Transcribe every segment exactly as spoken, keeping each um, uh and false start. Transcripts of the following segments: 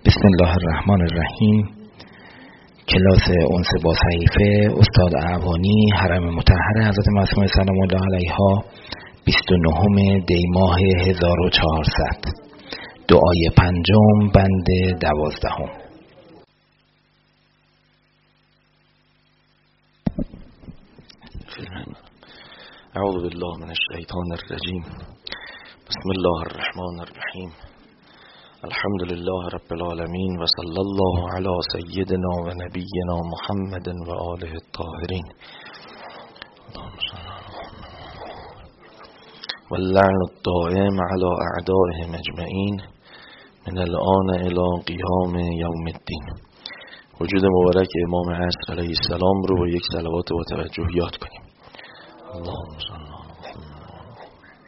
بسم الله الرحمن الرحیم. کلاس انس با صحیفه استاد اعوانی، حرم مطهر حضرت معصومه سلام الله علیها، بیست و نهم دی ماه هزار و چهارصد. دعای پنجم بند دوازدهم. اعوذ بالله من الشیطان الرجیم. بسم الله الرحمن الرحیم. الحمد لله رب العالمین و صلی الله علی سیدنا و نبینا محمد و آله الطاهرین و اللعن الدائم علی اعدائهم اجمعین من الان الی قیام یوم الدین. وجود مبارک امام عصر علیه السلام رو با یک صلوات با توجه یاد کنیم. اللهم صل علی محمد.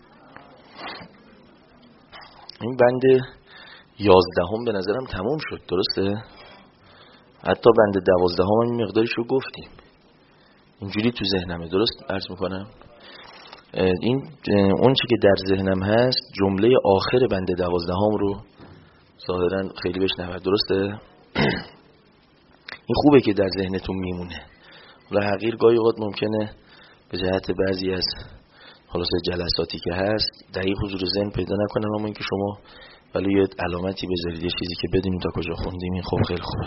این بند یازدهم به نظرم تموم شد، درسته؟ حتی بند دوازدهم این مقدارش رو گفتیم، اینجوری تو ذهنمه، درست عرض میکنم؟ این اون چی که در ذهنم هست جمله آخر بند دوازدهم رو ظاهرا خیلی بهش نبرد، درسته؟ این خوبه که در ذهنتون میمونه. ولی حقیر گاهی اوقات ممکنه به جهت بعضی از خلاصه جلساتی که هست دقیق حضور ذهن پیدا نکنم، اما این که شما ولی یه علامتی بذارید، یه چیزی که بدونیم تا کجا خوندیم، این خب خیلی خوبه.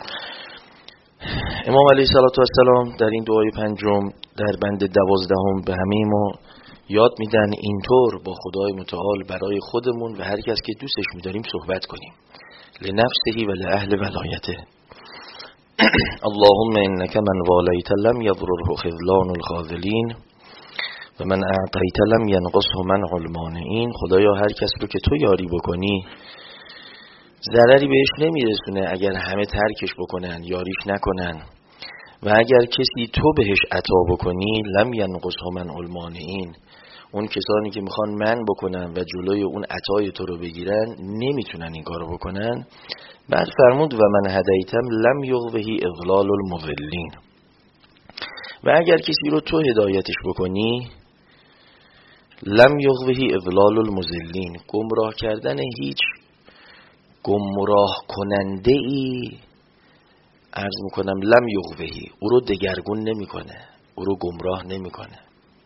امام علیه السلام در این دعای پنجم در بند دوازدهم به همه ما یاد میدن اینطور با خدای متعال برای خودمون و هر کس که دوستش می‌داریم صحبت کنیم. لنفسه و لأهل ولایته. اللهم انک من والیت لم یضره خذلان الخاذلین و من اعطیت لم ینقصه منع المانعین. خدایا هر کس رو که تو یاری بکنی ضرری بهش نمیرسونه اگر همه ترکش بکنن، یاریش نکنن، و اگر کسی تو بهش عطا بکنی لم ینقصه منع المانعین، اون کسانی که میخوان من بکنن و جلوی اون عطای تو رو بگیرن نمیتونن این کارو بکنن. بعد فرمود و من هدیتم لم یغوه اضلال المضلین، و اگر کسی رو تو هدایتش بکنی لم یغوه اضلال المضلین، گمراه کردن هیچ گمراه کننده ای عرض میکنم لم یغوه، او رو دگرگون نمیکنه، او رو گمراه نمیکنه.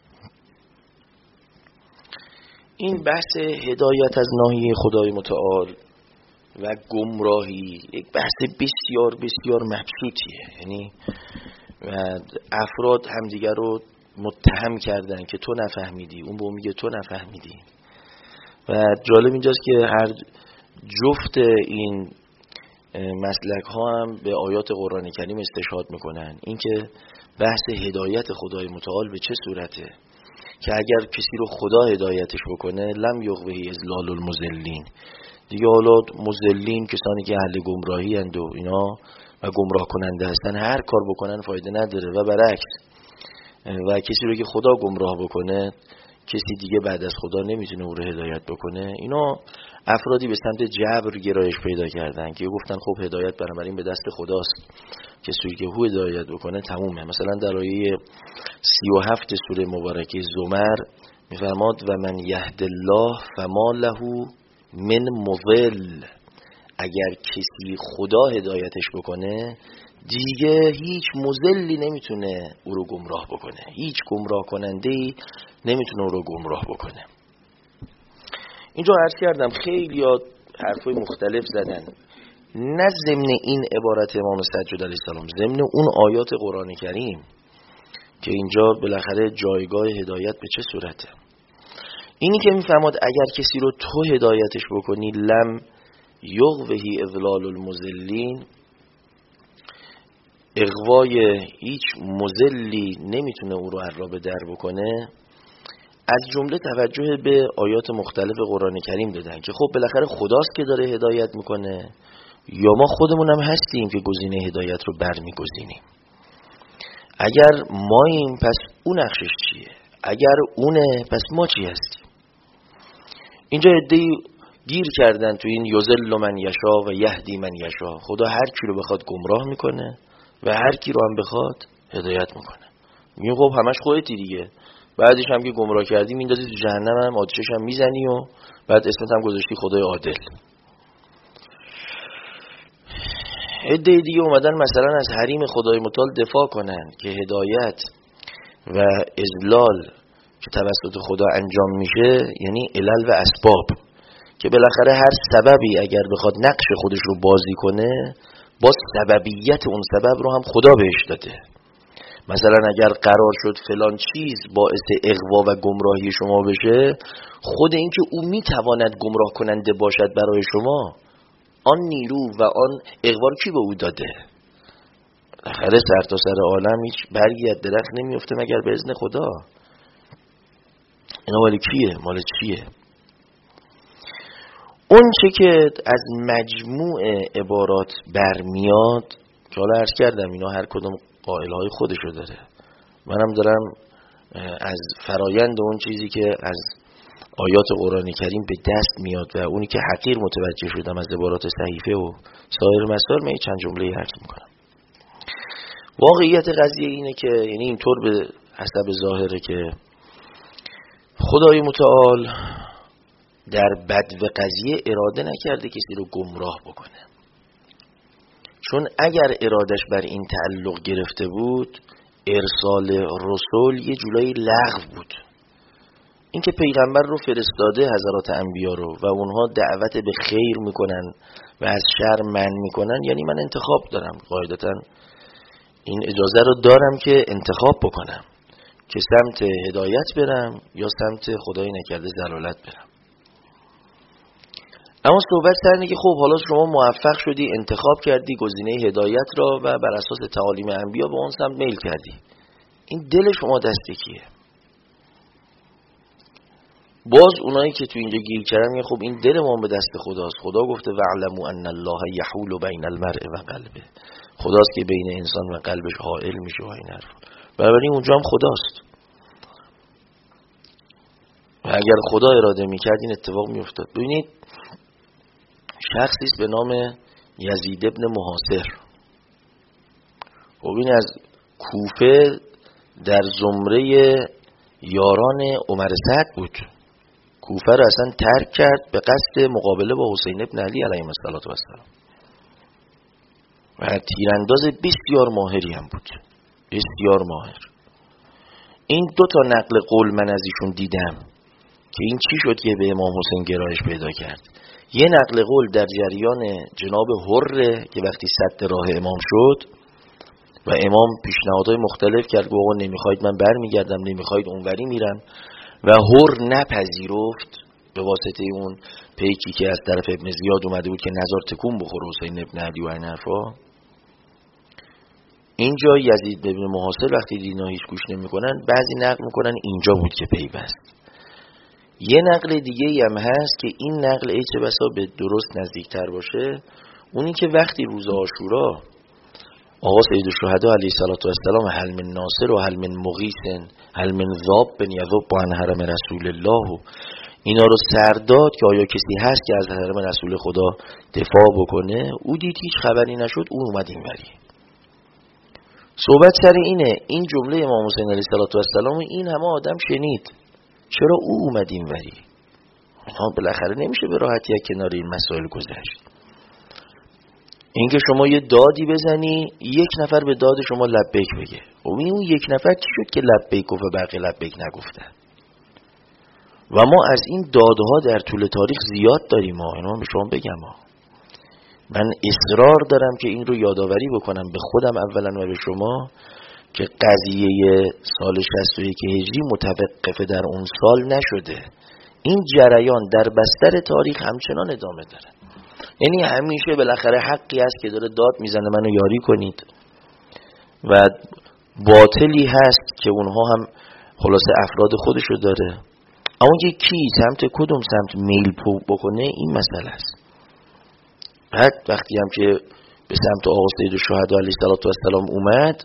این بحث هدایت از ناحیه خدای متعال و گمراهی یک بحث بسیار بسیار مبسوطیه، یعنی و افراد همدیگر رو متهم کردن که تو نفهمیدی، اون به اون میگه تو نفهمیدی. و جالب اینجاست که هر جفت این مسلک ها هم به آیات قرآن کریم استشهاد میکنن، اینکه بحث هدایت خدای متعال به چه صورته که اگر کسی رو خدا هدایتش بکنه لم یغوه اضلال المضلین، دیگه حالا مضلین کسانی که اهل گمراهی اند و اینا و گمراه کننده هستن هر کار بکنن فایده نداره، و برعکس، و کسی رو که خدا گمراه بکنه کسی دیگه بعد از خدا نمیتونه او رو هدایت بکنه. اینا افرادی به سمت جبر گرایش پیدا کردن که گفتن خب هدایت بنابراین به دست خداست، کسی که او هدایت بکنه تمومه. مثلا در آیه سی و هفت سوره مبارکه زمر میفرماد و من یهد الله فما له من مضل، اگر کسی خدا هدایتش بکنه دیگه هیچ مضلی نمیتونه او رو گمراه بکنه، هیچ گمراه کننده‌ای نمیتونه او رو گمراه بکنه. اینجا عرض کردم خیلی ها حرفای مختلف زدن، نه ضمن این عبارت امام سجاد علیه السلام، ضمن اون آیات قرآن کریم که اینجا بالاخره جایگاه هدایت به چه صورته. اینی که میفهمد اگر کسی رو تو هدایتش بکنی لم یغوه اضلال المضلین، اغوای هیچ مضلی نمیتونه او رو عرابه در بکنه، از جمله توجه به آیات مختلف قرآن کریم دادن که خب بالاخره خداست که داره هدایت میکنه یا ما خودمونم هستیم که گزینه هدایت رو برمیگزینیم. اگر ماییم پس اون نقشش چیه؟ اگر اونه پس ما چی هستیم؟ اینجا عده‌ای گیر کردن تو این یضل من یشا و یهدی من یشا، خدا هر کی رو بخواد گمراه میکنه و هر کی رو هم بخواد هدایت میکنه. میگه خب همش خودتی دیگه، بعدش هم که گمراه کردی میندازی تو جهنم، هم آتیشش هم میزنی و بعد اسمت هم گذاشتی خدای عادل. عده دیگه اومدن مثلا از حریم خدای متعال دفاع کنن که هدایت و اضلال که توسط خدا انجام میشه یعنی علل و اسباب، که بالاخره هر سببی اگر بخواد نقش خودش رو بازی کنه باز سببیت اون سبب رو هم خدا بهش داده. مثلا اگر قرار شد فلان چیز باعث اغوا و گمراهی شما بشه، خود این که او میتواند گمراه کننده باشد برای شما، آن نیرو و آن اغوا رو کی به او داده؟ بالاخره سر تا سر عالم هیچ برگی از درخت نمیفته مگر به اذن خدا. اینا مال کیه؟ مال چیه؟ اون چه که از مجموع عبارات برمیاد که حالا عرض کردم اینا هر کدوم قائلهای خودشو داره، منم دارم از فرایند اون چیزی که از آیات قرآن کریم به دست میاد و اونی که حقیر متوجه شدم از عبارات صحیفه و سایر مسائل من چند جمله عرض میکنم. واقعیت قضیه اینه که یعنی اینطور به حسب ظاهره که خدای متعال در بدو قضیه اراده نکرده کسی رو گمراه بکنه، چون اگر ارادش بر این تعلق گرفته بود ارسال رسول یه جولای لغو بود. این که پیغمبر رو فرستاده حضرات انبیا رو و اونها دعوت به خیر میکنن و از شر منع میکنن، یعنی من انتخاب دارم، قاعدتا این اجازه رو دارم که انتخاب بکنم که سمت هدایت برم یا سمت خدای نکرده ضلالت برم. اما صحبت سر اینه که خب حالا شما موفق شدی، انتخاب کردی گزینه هدایت را و بر اساس تعالیم انبیا به اون سمت میل کردی، این دل شما دست کیه؟ باز اونایی که تو اینجا گیر کردن میگن خب این دل ما به دست خداست. خدا گفته واعلموا ان الله یحول بین المرء و قلبه، خداست که بین انسان و قلبش حائل میشه و این حرف، بنابراین اونجا هم خداست و اگر خدا اراده میکرد این اتفاق میافتاد. ببینید شخصی است به نام یزید ابن محاصر، خب این از کوفه در زمره یاران عمر سعد بود، کوفه رو اصلا ترک کرد به قصد مقابله با حسین ابن علی علیه السلام و تیرانداز بسیار ماهری هم بود، بسیار ماهر. این دو تا نقل قول من از ایشون دیدم که این چی شد که به امام حسین گرایش پیدا کرد. یه نقل قول در جریان جناب حره که وقتی سد راه امام شد و امام پیشنهادهای مختلف کرد، گفت آقا نمیخواید من برمیگردم، نمیخواید اونوری میرم، و حر نپذیرفت به واسطه اون پیکی که از طرف ابن زیاد اومده بود که نظر تکون بخوره حسین ابن علی و این حرفا. اینجا یزید ابن محاصر وقتی دینا هیچ گوش نمیکنن، بعضی نقل میکنن اینجا بود که پیوست. یه نقل دیگه هم هست که این نقل ای چه بسا به درست نزدیکتر باشه، اونی که وقتی روز عاشورا آقا سید الشهدا علیه السلام هل من ناصر و هل من مغیث هل من ذاب بن یذب عن حرم رسول الله اینا رو سرداد که آیا کسی هست که از حرم رسول خدا دفاع بکنه، او دید هیچ خبری نشد، او اومد این وری. صحبت سر اینه این جمله امام حسین علیه السلام این همه آدم شنید، چرا او اومد این وری؟ بالاخره نمیشه به راحتی کنار این مسائل گذشت. اینکه شما یه دادی بزنی یک نفر به داد شما لبیک بگه، و اون یک نفر چی شد که لبیک گفت و بقیه لبیک نگفتن؟ و ما از این دادها در طول تاریخ زیاد داریم ها، اینو به شما بگم ها. من اصرار دارم که این رو یادآوری بکنم به خودم اولا و به شما که قضیه سال شصت و یک هجری متوقف در اون سال نشده، این جریان در بستر تاریخ همچنان ادامه داره. یعنی همیشه بالاخره حقی هست که داره داد میزنه منو یاری کنید و باطلی هست که اونها هم خلاصه افراد خودشو داره، اما که کی سمت کدوم سمت میل بکنه این مسئله است. بعد وقتی هم که به سمت آقا سید الشهدا علیه السلام اومد،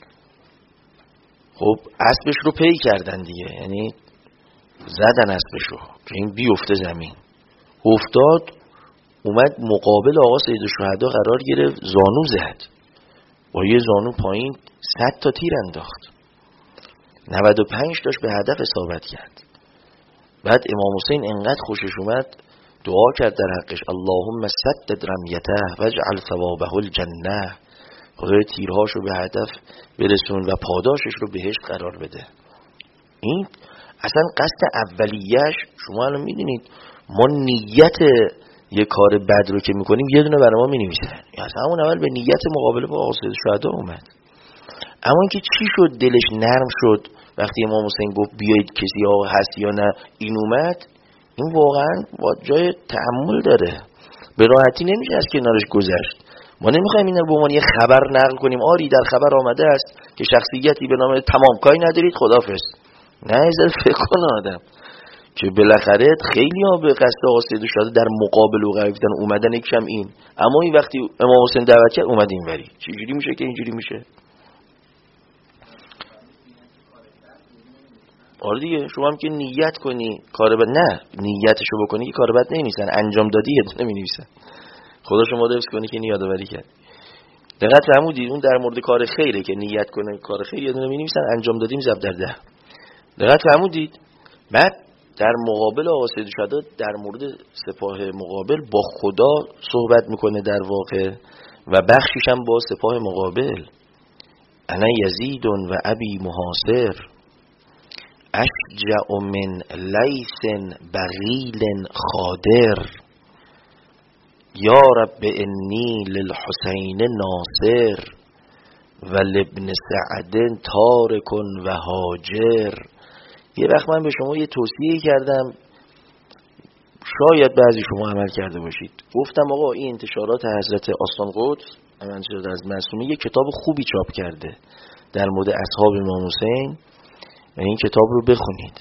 خب اسبش رو پی کردن دیگه، یعنی زدن اسبش رو که این بیفته زمین، افتاد، اومد مقابل آقا سید الشهدا قرار گرفت، زانو زد، با یه زانو پایین صد تا تیر انداخت، نود و پنج تاش به هدف اصابت کرد. بعد امام حسین انقدر خوشش اومد دعا کرد در حقش اللهم سدد رمیته واجعل ثوابه الجنه، خدای تیرهاشو به هدف برسون و پاداشش رو بهشت قرار بده. این اصلا قصد اولیه‌اش، شما الان میدونید ما نیت یه کار بد رو که میکنیم یه دونه برای ما مینویسن، از همون اول به نیت مقابله با آقا سید شهدا اومد. اما اینکه چی شد دلش نرم شد وقتی امام حسین گفت بیایید کسی ها هست یا نه این اومد، این واقعا با جای تأمل داره، به راحتی نمیشه از کنارش گذشت. ما نمیخوایم این رو به عنوان یه خبر نقل کنیم آری در خبر آمده است که شخصیتی به نام تمام کاری ندارید خداحافظ. نه از فکر کنه آدم که بالاخره خیلی ها به قصد آقا سید شهدا در مقابل و قرار گرفتن اومدن، یکم این، اما این وقتی امام حسین دعوت کرد اومد اینوری. چجوری میشه که اینجوری میشه؟ آره دیگه، شما هم که نیت کنی کار بد، نه نیتشو بکنی که کار بد نمی‌نویسن، انجام دادی یه دونه می‌نویسن. خدا شما حفظ کنی که یادآوری کرد. دقت فرمودید اون در مورد کار خیره که نیت کنه کار خیر یه دونه می‌نویسن، انجام دادیم ضرب در ده. دقت فرمودید. بعد در مقابل آقا سید شهدا در مورد سپاه مقابل با خدا صحبت میکنه در واقع و بخشش هم با سپاه مقابل. انا یزید و ابی محاصر اشجع من لیث بغیل خادر یا رب انی للحسین ناصر و لابن سعد تارک و هاجر. یه وقت من به شما یه توصیه کردم، شاید بعضی شما عمل کرده باشید. گفتم آقا این انتشارات حضرت آستان قدس انتشارات از معصومه یه کتاب خوبی چاپ کرده در مورد اصحاب امام حسین و این کتاب رو بخونید.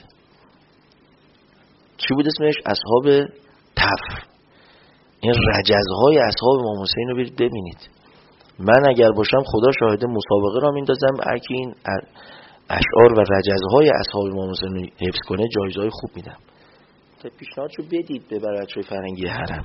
چی بود اسمش؟ اصحاب تف. این رجزهای اصحاب امام حسین رو برید ببینید. من اگر باشم خدا شاهد مسابقه را میندازم اگه این اشعار و رجزهای اصحاب امام حسین رو حفظ کنه جایزهای خوب میدم. تا پیشنهادشو بدید به بچه‌های فرنگی حرم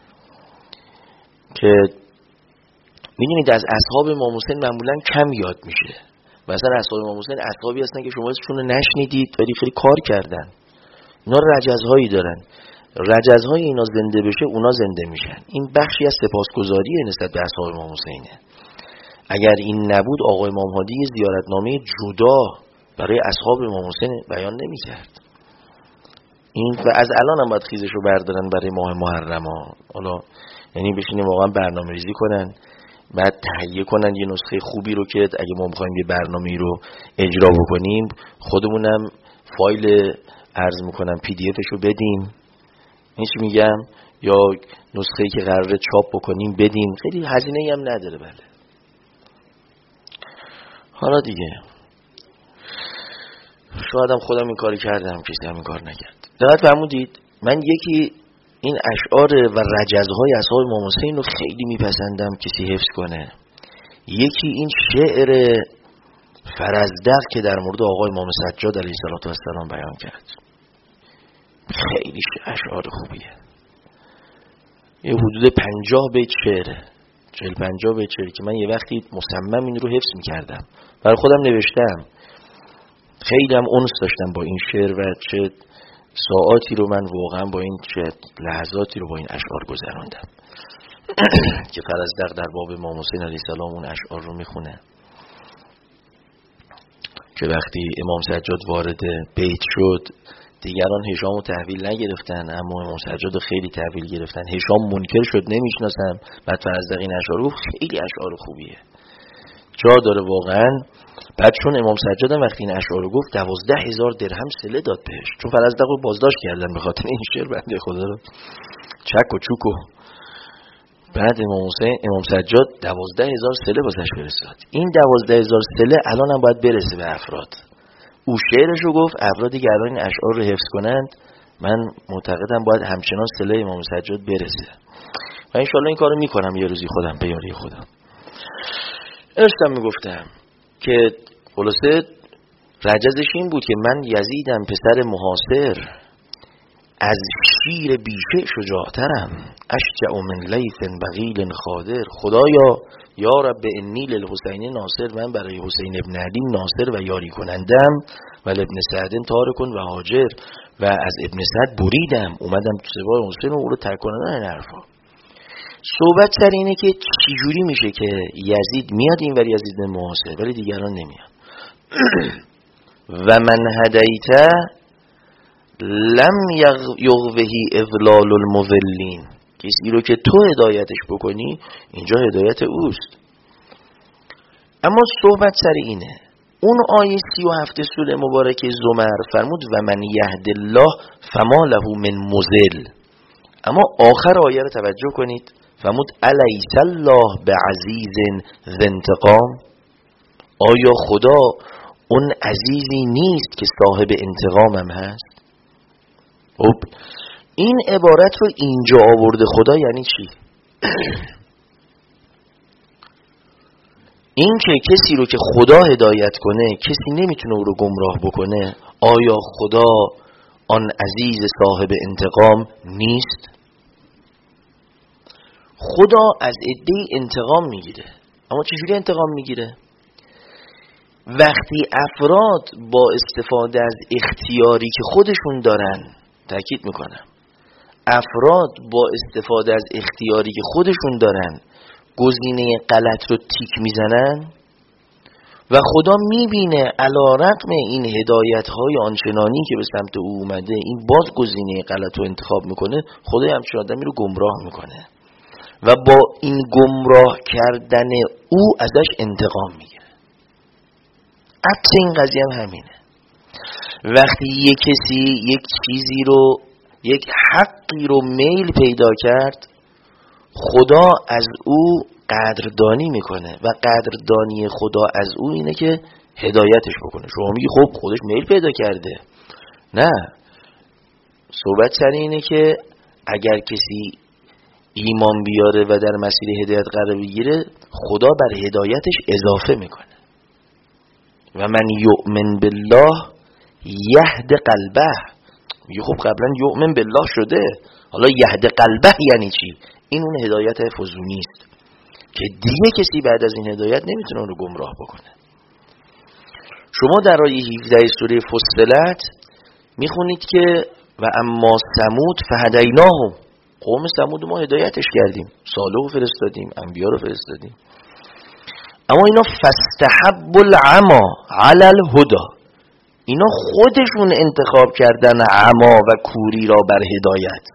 که میدونید از اصحاب امام حسین معمولا کم یاد میشه. مثلا اصحاب امام حسین اصحابی هستن که شما اسمشون رو نشنیدید ولی خیلی کار کردن. اینا رجزهایی دارن، رجزهای اینا زنده بشه اونا زنده میشن. این بخشی از سپاسگزاریه نسبت به اصحاب امام حسینه. اگر این نبود آقای امام هادی زیارتنامه جدا برای اصحاب امام حسین بیان نمی‌کرد. این و از الان هم باید خیزشو بردارن برای ماه محرم ها. حالا یعنی بشینیم واقعا برنامه‌ریزی کنن، بعد تهیه کنن یه نسخه خوبی رو که اگه ما می‌خوایم یه برنامه‌ای رو اجرا بکنیم خودمونم فایل عرض می‌کنم پی دی افشو بدیم. این چی میگم؟ یا نسخه‌ای که قراره چاپ بکنیم بدیم. خیلی هزینه‌ای هم نداره. بله. حالا دیگه شاید هم خودم این کاری کردم کسی هم این کار نکرد. دقت فرمودید من یکی این اشعار و رجزهای اصحاب امام حسین رو خیلی میپسندم کسی حفظ کنه. یکی این شعر فرزدق که در مورد آقای امام سجاد علیه السلام بیان کرد. خیلی اشعار خوبیه. یه حدود پنجاه بیت شعره، چهل پنجاه بیت شعر که من یه وقتی مصمم این رو حفظ میکردم برای خودم نوشتم. خیلی هم انس داشتم با این شعر و چه ساعاتی رو من واقعا با این چه لحظاتی رو با این اشعار گذراندم که فرزدق در باب امام حسین علیه السلام اون اشعار رو میخونه که وقتی امام سجاد وارد بیت شد دیگران هشام رو تحویل نگرفتن اما امام سجاد خیلی تحویل گرفتن. هشام منکر شد نمیشناسم. بعد فرزدق این اشعار رو خیلی اشعار خوبیه جا داره واقعا. بعد چون امام سجاد هم وقتی این اشعار رو گفت دوازده هزار درهم صله داد بهش، چون فرزدق رو بازداشت کردن به خاطر این شعر بنده خدا رو چک و چوک و بعد امام حسین امام سجاد دوازده هزار صله واسش فرستاد. این دوازده هزار صله الان هم باید برسه به افراد. او شعرش رو گفت، افرادی که الان این اشعار رو حفظ کنند من معتقدم باید همچنان صله امام سجاد برسه و انشالله این کارو میکنم یه روزی خودم به یاری خودم. ارشتم میگفتم که خلاصه رجزش این بود که من یزیدم پسر محاصر، از شیر بیشه شجاعترم، اشجع من لیث بغیل خادر. خدایا یا رب انی للحسین ناصر، من برای حسین ابن علی ناصر و یاری کنندم، و ابن سعد تارکن و هاجر، و از ابن سعد بریدم اومدم تو سوای حسین و او رو ترک کنندم. این حرفا صحبت سر اینه که چجوری میشه که یزید میاد این ولی یزید معاصر ولی دیگران نمیاد. و من هدیته لم یغوهی اضلال المضلین، کسی رو که تو هدایتش بکنی اینجا هدایت اوست. اما صحبت سر اینه، اون آیه سی و هفت سوره مبارکه زمر فرمود و من یهد الله فما له من مضل. اما آخر آیه رو توجه کنید، فرمود الیس الله بعزیز ذی انتقام، آیا خدا اون عزیزی نیست که صاحب انتقامم هست؟ خب این عبارت رو اینجا آورده خدا یعنی چی؟ این که کسی رو که خدا هدایت کنه کسی نمیتونه او رو گمراه بکنه، آیا خدا آن عزیز صاحب انتقام نیست؟ خدا از عده‌ای انتقام میگیره، اما چجوری انتقام میگیره؟ وقتی افراد با استفاده از اختیاری که خودشون دارن، تأکید میکنم افراد با استفاده از اختیاری که خودشون دارن گزینه غلط رو تیک میزنن و خدا میبینه علی رغم این هدایت های آنچنانی که به سمت او اومده این باز گزینه غلط رو انتخاب میکنه، خدا همچین آدمی رو گمراه میکنه و با این گمراه کردن او ازش انتقام میگیره. عکس این قضیه هم همینه. وقتی یک کسی یک چیزی رو، یک حقی رو میل پیدا کرد، خدا از او قدردانی میکنه و قدردانی خدا از او اینه که هدایتش بکنه. شما میگی خب خودش میل پیدا کرده. نه، صحبت سر اینه که اگر کسی ایمان بیاره و در مسیر هدایت قرار بگیره، خدا بر هدایتش اضافه میکنه. و من یؤمن بالله یهد قلبه. میگه خب قبلا یؤمن بالله شده، حالا یهد قلبه یعنی چی؟ این اون هدایت فزونی است که دیگه کسی بعد از این هدایت نمیتونه اون رو گمراه بکنه. شما در آیه هفده سوره فصلت میخونید که و اما ثمود فهدیناهم، قوم ثمود ما هدایتش کردیم، صالح رو فرستادیم، انبیا رو فرستادیم، اما اینا فاستحبوا العمی علی الهدی، اینا خودشون انتخاب کردن عما و کوری را بر هدایت.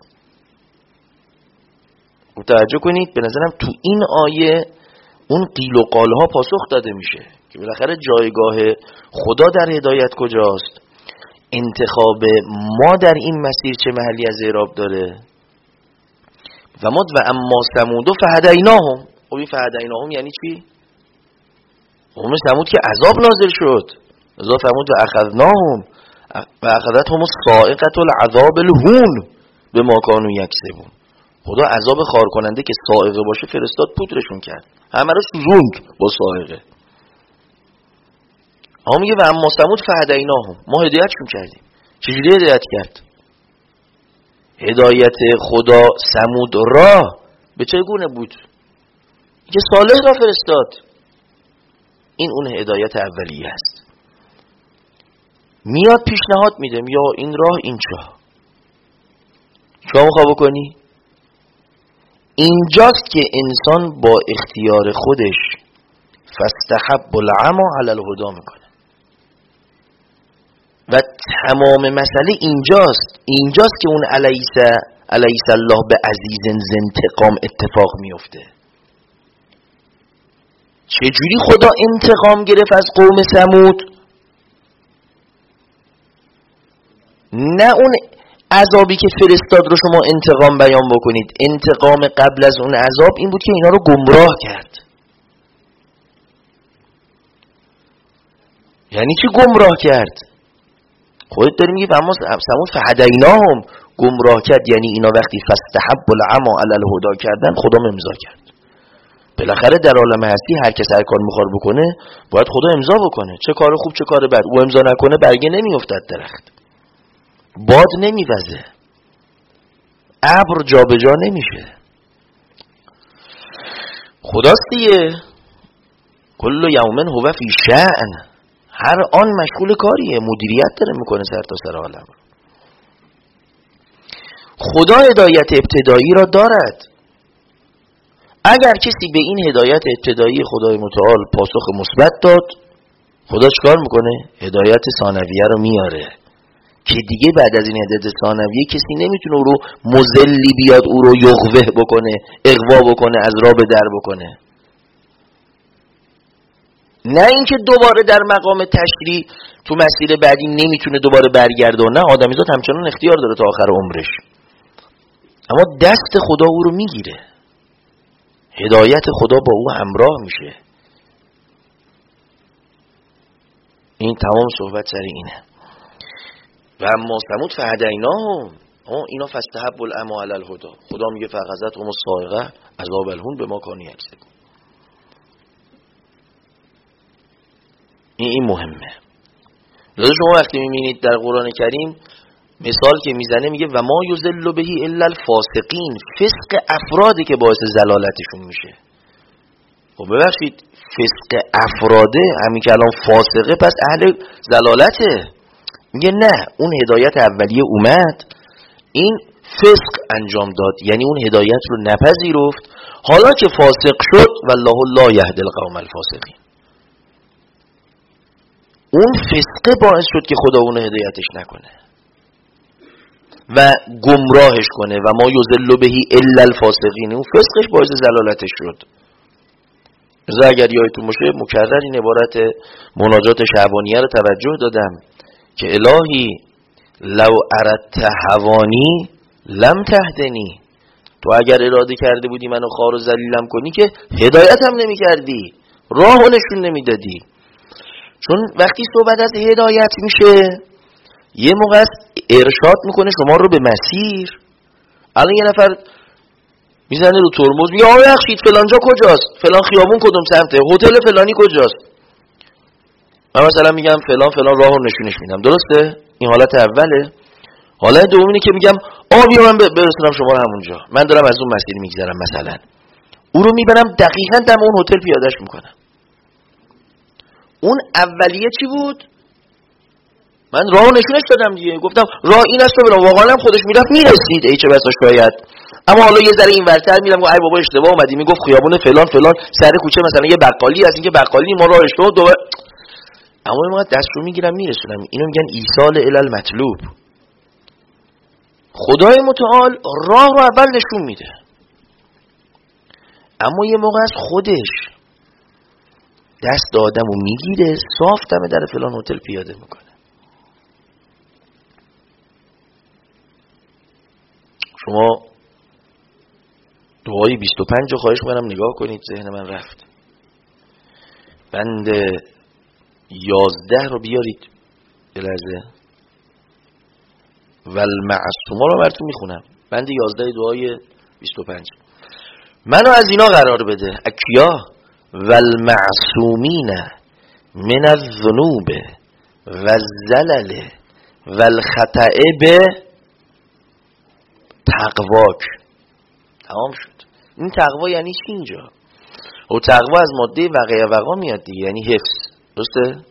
متوجه کنید به نظرم تو این آیه اون قیل و قالها پاسخ داده میشه که بالاخره جایگاه خدا در هدایت کجاست، انتخاب ما در این مسیر چه محلی از اعراب داره. و ما و اما ثمود فهدیناهم، خب این فهدیناهم یعنی چی؟ قوم ثمود که عذاب نازل شد، ازا فرمود و اخذناهم و اخذتهم الصاعقه العذاب الهون بما کانوا یکسبون. خدا عذاب خار کننده که صاعقه باشه فرستاد، پودرشون کرد، همه رو سوزوند با صاعقه. اما میگه و اما ثمود فهدیناهم، ما هدایتشون کردیم. چجوری هدایت کرد؟ هدایت خدا ثمود را به چه گونه بود؟ که صالح را فرستاد. این اون هدایت اولیه است. میاد پیشنهاد میده، یا این راه این چاه، شما میخواه بکنی؟ اینجاست که انسان با اختیار خودش فاستحب العمی علی الهدی میکنه و تمام مسئله اینجاست. اینجاست که اون الیس الیس الله به عزیز ذی انتقام اتفاق میفته. چجوری خدا انتقام گرفت از قوم ثمود؟ نه اون عذابی که فرستاد رو شما انتقام بیان بکنید، انتقام قبل از اون عذاب این بود که اینا رو گمراه کرد. یعنی چی گمراه کرد؟ خودت داری میگی اما ثمود فهدیناهم، گمراه کرد یعنی اینا وقتی فاستحب العمی علی الهدی کردن، خدا امضا کرد. بالاخره در عالم هستی هر کس هر کار میخواد بکنه باید خدا امضا بکنه، چه کار خوب چه کار بد. او امضا نکنه برگه نمیافتد درخت، باد نمیوزه. ابر جابجا نمیشه. خداست دیگه، کل یومن هو فی شأن، هر آن مشغول کاریه، مدیریت داره میکنه سر تا سر عالم. خدا هدایت ابتدایی را دارد. اگر کسی به این هدایت ابتدایی خدای متعال پاسخ مثبت داد، خدا چکار میکنه؟ هدایت ثانویه رو میاره که دیگه بعد از این هدایت ثانویه کسی نمیتونه او رو مذلی بیاد، او رو یغوه بکنه، اغوا بکنه، از راه به در بکنه. نه اینکه دوباره در مقام تشریع تو مسیر بعدی نمیتونه دوباره برگردونه. آدمیزاد همچنان اختیار داره تا آخر عمرش، اما دست خدا او رو میگیره، هدایت خدا با او همراه میشه. این تمام صحبت سر اینه. و اما ثمود فهدیناهم، اینا فاستحبوا العمی علی الهدی. خدا میگه فاخذتهم الصاعقه عذاب الهون بما کانوا یکسبون. این این مهمه. لذا شما وقتی میبینید در قرآن کریم مثال که میزنه میگه و ما یضل به الا الفاسقین، فسق افرادی که باعث ضلالتشون میشه. خب ببخشید فسق افراده همین که الان فاسقه پس اهل ضلالته. میگه نه، اون هدایت اولیه اومد، این فسق انجام داد، یعنی اون هدایت رو نپذیرفت، حالا که فاسق شد والله لا یهدی القوم الفاسقین. اون فسقه باعث شد که خدا اون هدایتش نکنه و گمراهش کنه. و ما یضل به الا الفاسقین، اون فسقش باعث ضلالتش شد. مثلا اگر یادتون باشه مکرر این عبارت مناجات شعبانیه رو توجه دادم که الهی لو اردت هوانی لم تهدنی، تو اگر اراده کرده بودی منو خوار و ذلیلم کنی که هدایتم نمی کردی، راهو نشون نمی دادی. چون وقتی صحبت از هدایت میشه یه موقع ارشاد میکنه شما رو به مسیر. الان یه نفر میزنه رو ترمز میگه آقا بخشید فلانجا کجاست، فلان خیابون کدوم سمته، هتل فلانی کجاست. من مثلا میگم فلان فلان راهو نشونش میدم، درسته؟ این حالت اوله. حالت دومی که میگم آقا بیا من برسونم شما رو همونجا، من دارم از اون مسیر میگذرم، مثلا او رو میبرم دقیقاً دم اون هتل پیادهش میکنم. اون اولیه چی بود؟ من راهو نشونش دادم دیگه، گفتم راه این است و برام، واقعا هم خودش میرفت میرسید، ای چه بسا شاید. اما حالا یه ذره اینورتر میرم ای بابا اشتباه اومدی، میگفت خیابون فلان فلان سر کوچه مثلا یه بقالی هست، این که بقالی ما راه اشتباه دو. اما ما دست رو میگیرم میرسونم. اینو میگن ایصال الی المطلوب. خدای متعال راه رو اول نشون میده، اما یه موقع از خودش دست آدمو میگیره، صاف دم در فلان هتل پیاده میکنه. شما دعای بیست و پنج رو خواهش میکنم نگاه کنید، ذهن من رفت. بند یازده رو بیارید یه لحظه. والمعصوما رو براتون میخونم، بند یازده دعای بیست و پنج. منو از اینا قرار بده، اکیا والمعصومین من الذنوب والزلل والخطأ به تقواک. تمام شد. این تقوا یعنی چی اینجا؟ و تقوا از ماده وقع وقع میاد دیگه، یعنی حفظ. درسته؟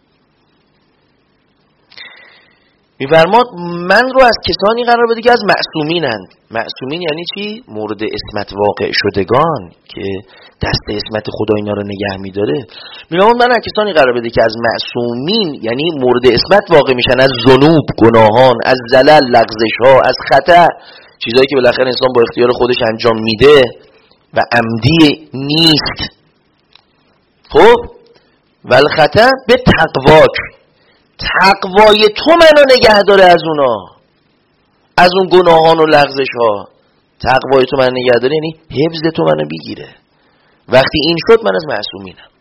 میفرماد من رو از کسانی قرار بده که از معصومینند. معصومین یعنی چی؟ مورد اسمت واقع شدگان که دست اسمت خدا اینا رو نگه میداره. میفرماد من از کسانی قرار بده که از معصومین یعنی مورد اسمت واقع میشن از ذنوب، گناهان، از زلل، لغزش ها، از خطا، چیزایی که بالاخره انسان با اختیار خودش انجام میده و عمدی نیست. خب والخطا به تقواک، تقوای تو منو نگه داره از اونا، از اون گناهان و لغزش ها. تقوای تو منو نگه داره یعنی حفظ تو منو بگیره. وقتی این شد من از معصومینم.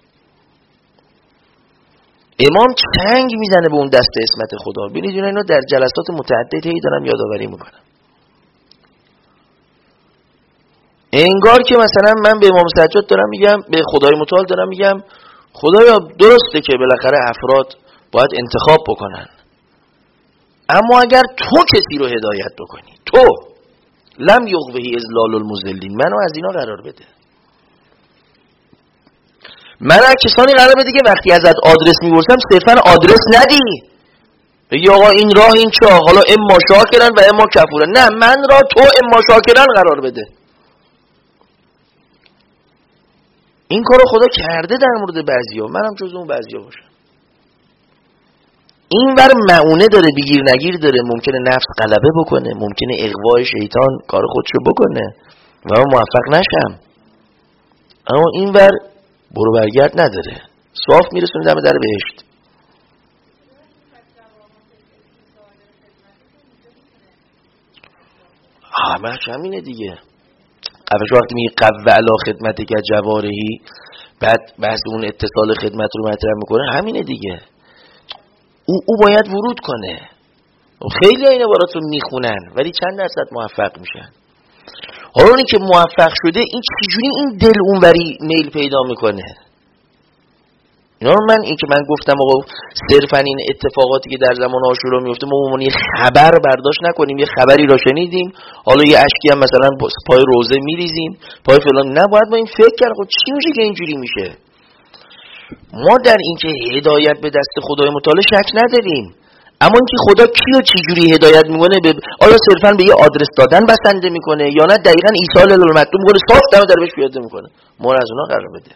امام چنگ میزنه به اون دست اسمت خدا. ببینید اینا در جلسات متعددی دارم یادآوری میکنم. انگار که مثلا من به امام سجاد دارم میگم، به خدای متعال دارم میگم خدایا درسته که بالاخره افراد باید انتخاب بکنن، اما اگر تو کسی رو هدایت بکنی، تو لم یغوه اضلال المضلین، منو از اینا قرار بده. من از کسانی قرار بده که وقتی ازت آدرس می‌پرسم صرفا آدرس ندی، بگی آقا این راه این چه، حالا اما شاکرن و اما کفورن. نه، من را تو اما شاکرن قرار بده. این کارو خدا کرده در مورد بعضیا، منم جز اون بعضیا باشم. این ور معونه داره، بگیر نگیر داره، ممکنه نفس غلبه بکنه، ممکنه اغوای شیطان کار خودشو بکنه و من موفق نشم. اما این ور برو برگرد نداره، صاف میرسونه دم در بهشت. همه همینه دیگه. قبلش وقتی میگه قوه علا خدمتی که جوارحی، بعد بحث اون اتصال خدمت رو مطرح میکنه، همینه دیگه. او او باید ورود کنه. خیلی این عبارات رو میخونن ولی چند درصد موفق میشن. حالا اونی که موفق شده این چجوری این دل اونوری میل پیدا میکنه؟ اینا رو من این که من گفتم آقا صرفا این اتفاقاتی که در زمان عاشورا میفته ما ممکنه یه خبر برداشت نکنیم، یه خبری را شنیدیم حالا یه اشکی هم مثلا پای روزه میریزیم پای فلان، نه، باید با این فکر کرد خب چی میشه که اینجوری میشه. ما در اینکه هدایت به دست خدای متعال شک نداریم، اما اینکه خدا کیو چجوری هدایت میکنه، به آیا صرفا به یه آدرس دادن بسنده میکنه یا نه دقیقاً ایصال المطلوب میکنه، صاف دم در بهش پیاده میکنه. ما از اونها قرار بده.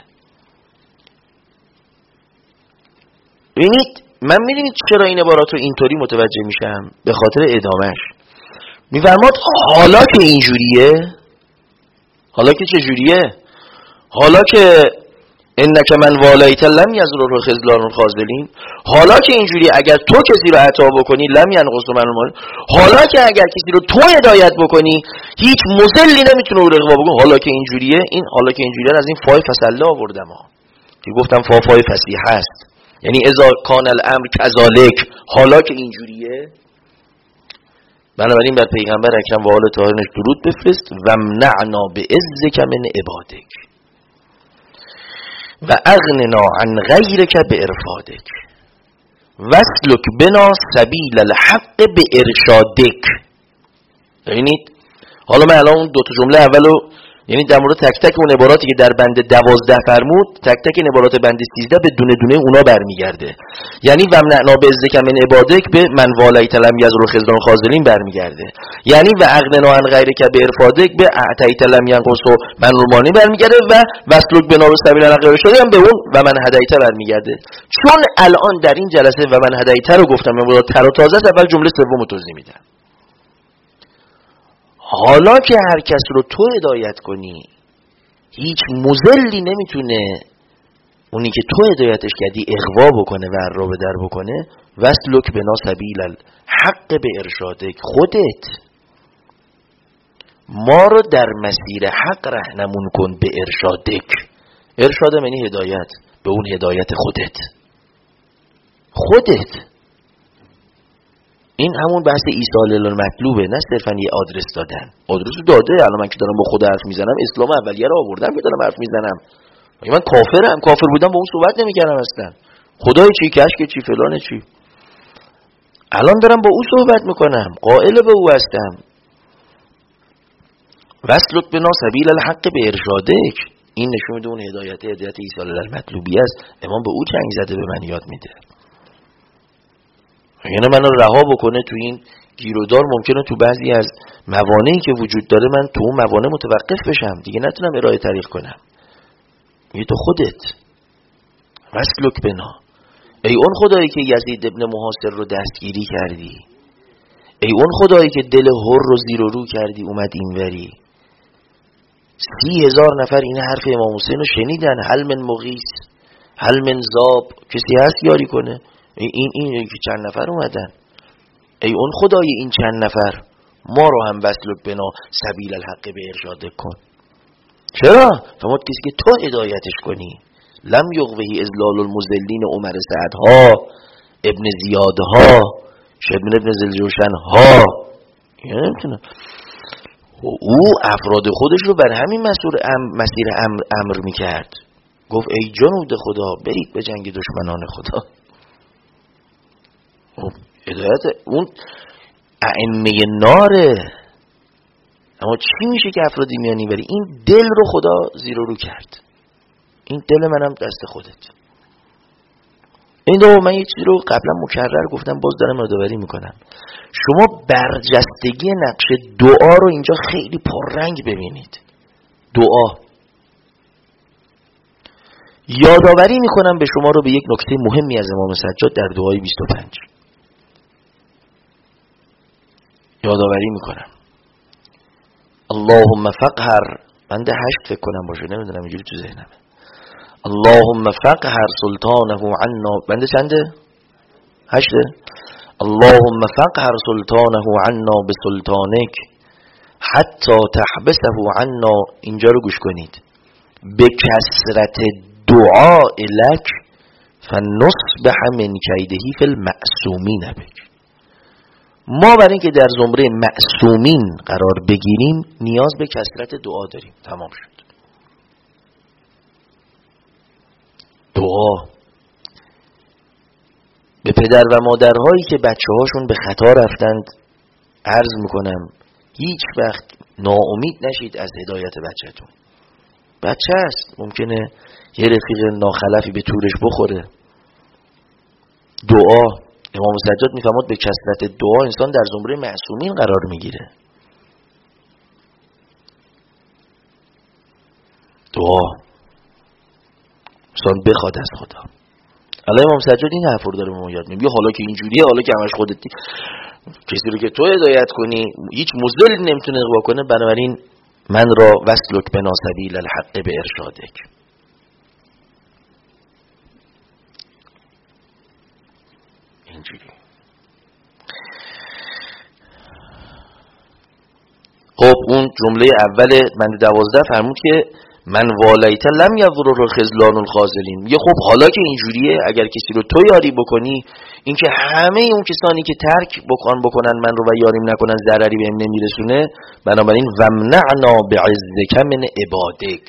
ببینید من میدونید چرا این عبارات رو اینطوری متوجه میشم؟ به خاطر ادامهش. میفرماد حالا که اینجوریه، حالا که چجوریه؟ حالا که انک من والیت لم یضرر خذلان الخاذلین، حالا که اینجوری اگر تو کسی رو عطا بکنی لم ینقص من المال، حالا که اگر کسی رو تو هدایت بکنی هیچ مضلی نمیتونه او رو اغوا بکنه. حالا که اینجوریه، این حالا که اینجوریه از این فای فصله آوردم ها که گفتم فا فای فصیح هست، یعنی اذا کان الامر کذالک، حالا که اینجوریه. بنابراین بر پیغمبر اکرم و آل طاهرینش درود بفرست و منعنا بعزک من عبادک و اغننا عن غیرک بارفادک واسلک بنا سبیل الحق بارشادک. ببینید حالا من الان دو تا جمله اولو، یعنی در مورد تک تک اون عباراتی که در بند دوازده فرمود، تک تک این عبارات بند سیزده به دونه دونه اونا برمیگرده. یعنی و منعنا بعزک من عبادک به من والیت لم یضرر خذلان الخاذلین برمیگرده. یعنی و اغننا عن غیرک بارفادک به اعطیت لم ینقص من المانی برمیگرده و واسلک بنا سبیل الحق بارشادک هم به اون و من هدیت برمیگرده. چون الان در این جلسه و من هدیت رو گفتم، عبارات تر و تازه است، اول جمله سومو توضیح میدم. حالا که هر کس رو تو هدایت کنی هیچ مضلی نمیتونه اونی که تو هدایتش کردی اغوا بکنه و را به در بکنه. واسلک بنا سبیل الحق به ارشادک، خودت ما رو در مسیر حق راهنمون کن به ارشادک. ارشاد یعنی هدایت، به اون هدایت خودت خودت این همون بحث ایصال المطلوبه، نه صرفا یه آدرس دادن. آدرس داده، الان من که دارم با خدا حرف میزنم اسلام اولیه رو آوردم که دارم حرف میزنم. من کافرم، کافر بودم با اون صحبت نمیکردم اصلا. خدای چی، کشک چی، فلان چی. الان دارم با او صحبت میکنم، قائل به او هستم. واسلک بنا سبیل الحق به ارشادک، این نشون میده اون هدایت هدایت ایصال المطلوبی است. امام به او چنگ زده به من یاد میده. یعنی منو رها بکنه تو این گیرودار، ممکنه تو بعضی از موانعی که وجود داره من تو اون موانع متوقف بشم، دیگه نتونم ارائه طریق کنم. یه تو خودت واسلک بنا. ای اون خدایی که یزید ابن محاصر رو دستگیری کردی، ای اون خدایی که دل هر رو زیر و رو کردی اومد اینوری، سی هزار نفر این حرف امام حسین رو شنیدن، هل من مغیث هل من زاب، کسی هست یاری کنه؟ این این این که چند نفر اومدن. ای اون خدای این چند نفر، ما رو هم واسلک بنا سبیل الحق به ارشاد کن. چرا؟ فرمود کسی که تو هدایتش کنی. لم یغوه اضلال المضلین عمر سعدها، ابن زیادها، شبن ابن زلجوشنها، یعنی نمیتونه. او افراد خودش رو بر همین مسیر ام مسیر امر, امر میکرد. گفت ای جنود خدا برید به جنگ دشمنان خدا. هدایت اون ائمه ناره، اما چی میشه که افرادی میانی بری؟ این دل رو خدا زیر و رو کرد. این دل منم دست خودت. این دو من یه چیزی رو قبلا مکرر گفتم، باز دارم یادآوری میکنم. شما برجستگی نقش دعا رو اینجا خیلی پررنگ ببینید. دعا. یادآوری میکنم به شما رو به یک نکته مهمی از امام سجاد در دعای بیست و پنج. یادآوری میکنم. اللهم فقهر، بنده هشت فکر کنم باشه، نمیدونم اینجوری تو ذهنمه. اللهم فقهر سلطانه عنا، بنده چنده؟ هشته. اللهم فقهر سلطانه عنا بسلطانک حتی تحبسه عنا. اینجا رو گوش کنید. به کثرت دعا لک فنصبح من کیدهی فی المعصومین بک. ما برای اینکه در زمره معصومین قرار بگیریم نیاز به کثرت دعا داریم. تمام شد. دعا. به پدر و مادرهایی که بچه هاشون به خطا رفتند عرض میکنم هیچ وقت ناامید نشید از هدایت بچه‌تون. بچه است، ممکنه یه رفیق ناخلفی به تورش بخوره. دعا. امام سجاد میفرماد به کثرت دعا انسان در زمره معصومین قرار میگیره. دعا. انسان بخواد از خدا. الان امام سجاد این حرف رو داره به ما یاد میده. حالا که اینجوریه، حالا که همش خودت کسی رو که تو هدایت کنی هیچ مزدلی نمیتونه اغوا کنه، بنابراین من را وصلک بنا سبیل الحق به ارشادک. اینجوری. خب اون جمله اول بند دوازده فرمود که من والیت لم یضرر خذلان الخاذلین. میگه خب حالا که اینجوریه، اگر کسی رو تو یاری بکنی، اینکه همه اون کسانی که ترک بکن بکنن من رو و یاریم نکنن ضرری بهم نمیرسونه، بنابراین ومنعنا بعزک من عبادک.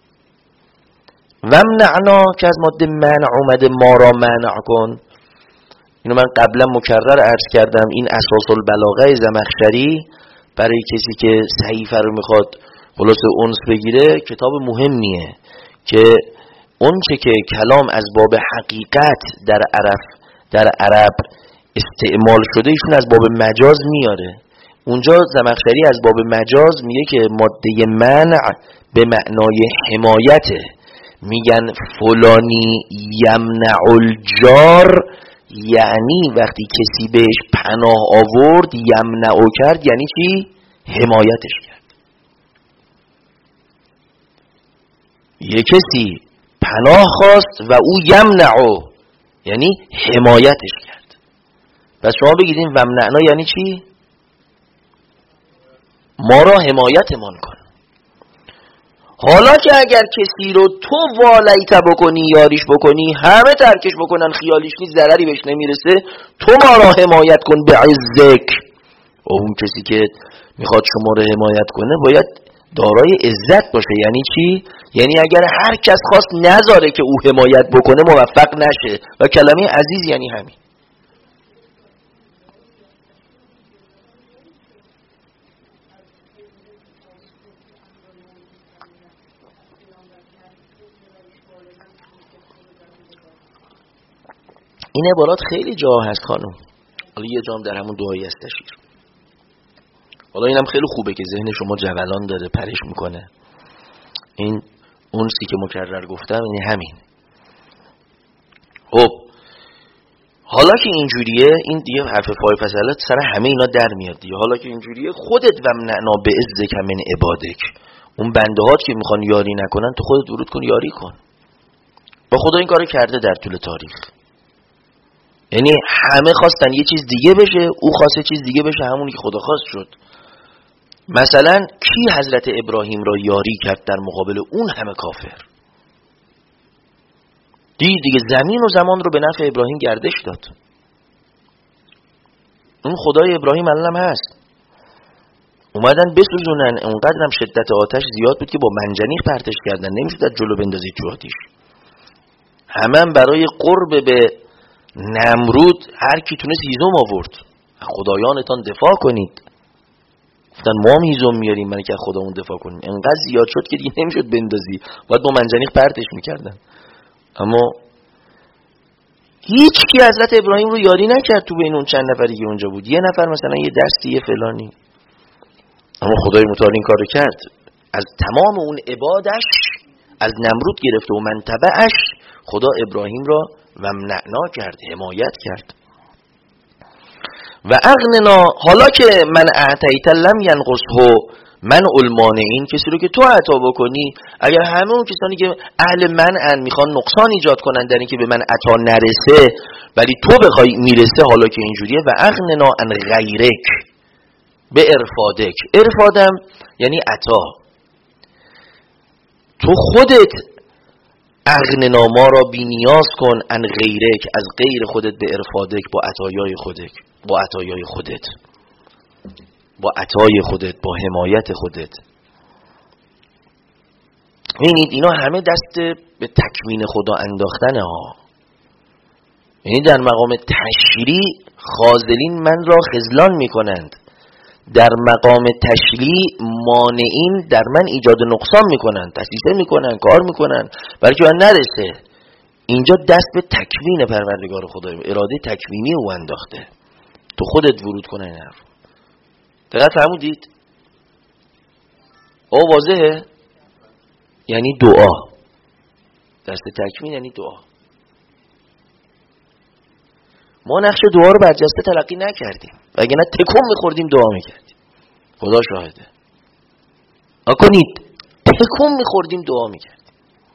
ومنعنا که از ماده منع اومده، ما را منع کن. اینو من قبلا مکرر عرض کردم. این اساس البلاغه زمخشری برای کسی که صحیفه رو میخواد خلاصه اونس بگیره کتاب مهمیه که اون چه که کلام از باب حقیقت در عرب در عرب استعمال شده ایشون از باب مجاز میاره. اونجا زمخشری از باب مجاز میگه که ماده منع به معنای حمایته. میگن فلانی یمنع الجار، یعنی وقتی کسی بهش پناه آورد یمنعو کرد، یعنی چی؟ حمایتش کرد. یه کسی پناه خواست و او یمنعو یعنی حمایتش کرد. پس شما بگید این ومنعنا یعنی چی؟ ما را حمایتمان کن. حالا که اگر کسی رو تو والیت بکنی، یاریش بکنی، همه ترکش بکنن، خیالیش نیست، ضرری بهش نمیرسه، تو ما را حمایت کن به عزک. اون کسی که میخواد شما رو حمایت کنه باید دارای عزت باشه. یعنی چی؟ یعنی اگر هر کس خواست نذاره که او حمایت بکنه موفق نشه. و کلمه عزیز یعنی همین. این عبارات خیلی جا هست خانم. حالا یه جام در همون دعایی استشیر. حالا اینم خیلی خوبه که ذهن شما جولان داره، پرش میکنه. این اون سی که مکرر گفتم این همین. خب حالا که اینجوریه، این دیگه حرف فای فصلت سر همه اینا در میاد دیگه. حالا که اینجوریه خودت ومنعنا به عزک من عبادک. اون بنده هات که میخوان یاری نکنن تو خودت ورود کن، یاری کن. با خدا این کارو کرده در طول تاریخ. یعنی همه خواستن یه چیز دیگه بشه، او خواسته چیز دیگه بشه، همونی که خدا خواست شد. مثلا کی حضرت ابراهیم را یاری کرد در مقابل اون همه کافر؟ دیگه دیگه زمین و زمان رو به نفع ابراهیم گردش داد. اون خدای ابراهیم الان هست. اومدن بسوزونن، اونقدرم شدت آتش زیاد بود که با منجنیق پرتش کردن، نمیشد از جلو بندازید تو آتیش. همه برای قرب به نمرود هر کی تونست هیزم آورد. خدایانتان دفاع کنید. گفتن ما هیزم میاریم من که خودمون دفاع کنیم. انقدر زیاد شد که دیگه نمیشد بندازی، باید با منجنیق پرتش میکردن. اما هیچ کی حضرت ابراهیم رو یاری نکرد تو بین اون چند نفری که اونجا بود. یه نفر مثلا یه دستی یه فلانی، اما خدای متعال این کارو کرد. از تمام اون عبادش از نمرود گرفته و منتبعش خدا ابراهیم را ومنعنا کرد، حمایت کرد. و اغننا، حالا که من اعطیت لم ینقصه من المانعین، کسی رو که تو عطا بکنی، اگر همه اون کسانی که اهل منعن میخوان نقصان ایجاد کنن در این که به من عطا نرسه، ولی تو بخوای میرسه، حالا که اینجوریه. و اغننا عن غیرک به ارفادک. ارفادم یعنی عطا. تو خودت اغننا ما را بی نیاز کن، عن غیرک از غیر خودت، به ارفادک با عطایای خودت، با عطایای خودت با عطای خودت با حمایت خودت. ببینید اینا همه دست به تکوین خدا انداختنه ها. یعنی در مقام تشریع خاذلین من را خذلان میکنند، در مقام تشریع مانعین در من ایجاد نقصان میکنند، تسیسه میکنند، کار میکنند بلکه من نرسه. اینجا دست به تکوین پروردگار خدا، اراده تکوینی او انداخته. تو خودت ورود کنه این حرف. دقیق فرمودید؟ او واضحه؟ یعنی دعا. دست تکوین یعنی دعا. ما نقش دعا رو برجسته تلقی نکردیم، وگرنه تکون میخوردیم دعا میکردیم. خدا شاهده. آکنید تکون میخوردیم دعا میکردیم.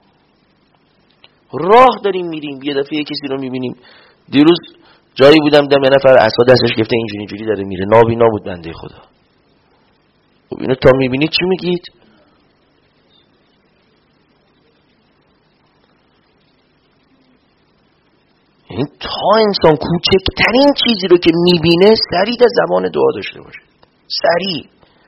راه داریم میریم، یه دفعه کسی رو میبینیم. دیروز جایی بودم دیدم یه نفر عصا دستش گرفته اینجوری اینجوری داره میره، نابینا بود بنده خدا. خب اینو تا میبینید چی میگید؟ این تا انسان کوچکترین چیزی رو که میبینه سریع از زبان دعا داشته باشه. سریع.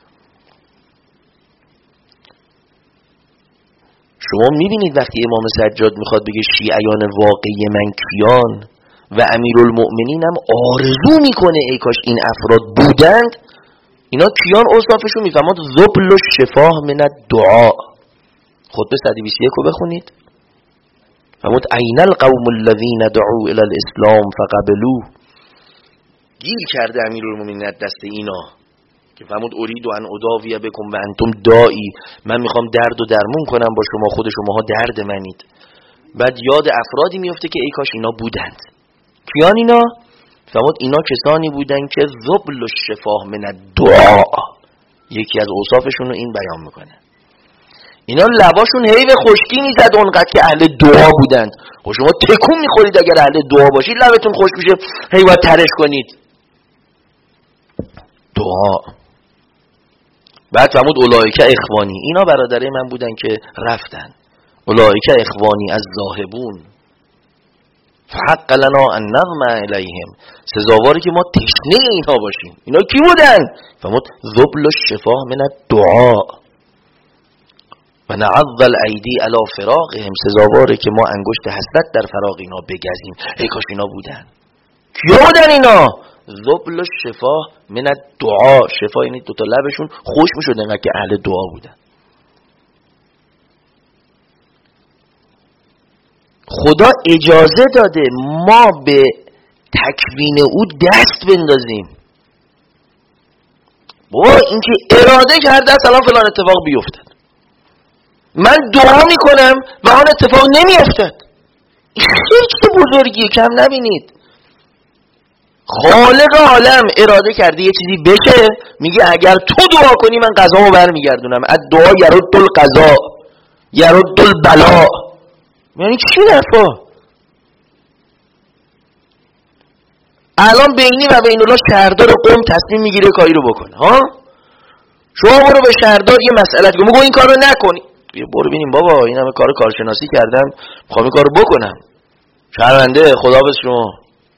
شما میبینید وقتی امام سجاد میخواد بگه شیعیان واقعی من کیان و امیرالمؤمنین هم آرزو میکنه ای کاش این افراد بودند، اینا کیان اوصافشون میفهمند؟ ذبل و شفاه من الدعاء. خطبه صد و بیست و یک رو بخونید. فرمود این القوم الذین دعوا الی الاسلام فقبلوه. گیر کرده امیرالمؤمنین از دست اینا که فرمود ارید ان اداوی بکم و انتم دائی، من میخوام درد و درمون کنم با شما، خود شماها درد منید. بعد یاد افرادی میفته که ای کاش اینا بودند. کیان اینا؟ فرمود اینا کسانی بودن که ذبل و شفاه من الدعاء، یکی از اوصافشون رو این بیان میکنه. اینا لباشون هی به خشکی میزد اونقدر که اهل دعا بودند. خب شما تکون میخورید اگر اهل دعا باشید، لبتون خوش میشه هی باید ترش کنید. دعا. بعد فرمود اولئک اخوانی، اینا برادرای من بودن که رفتن. اولئک اخوانی از ذاهبون فحق لنا ان نظمع الیهم، سزاواری که ما تشنه اینها باشیم. اینا کی بودن؟ فرمود ذبل الشفاه من الدعاء و نعض الایدی علی فراقهم، سزاواری که ما انگشت حسرت در فراق اینا بگزیم. ای کاش اینا بودن. کیا بودن اینا؟ ذبل الشفاه من الدعاء. شفا یعنی دوتا لبشون خوش میشد انقدر که اهل دعا بودن. خدا اجازه داده ما به تکوین او دست بندازیم. بابا این که اراده کرده الان فلان اتفاق بیفتد، من دعا میکنم و آن اتفاق نمیافتد. این خیلی بزرگیه، کم نبینید. خالق عالم اراده کرده یه چیزی بشه، میگه اگر تو دعا کنی من قضامو برمیگردونم. الدعا یرد القضا یرد البلا. یعنی چی نفا؟ الان بینی و بین الله شهردار قوم تصمیم میگیره کاری رو بکنه ها. شما برو به شهردار یه مسئله بگو، میگه این کارو نکنی. بیا برو ببینیم بابا این همه کار کارشناسی کردم میخوام این کارو بکنم. شرمنده خداحافظ شما.